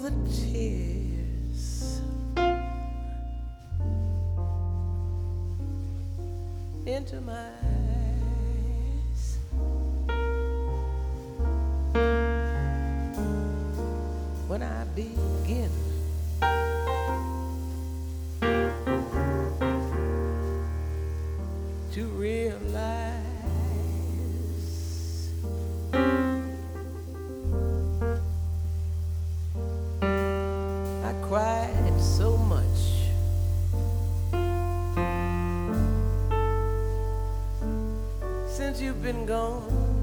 the tears into my eyes. When I begin to realize I cried so much since you've been gone.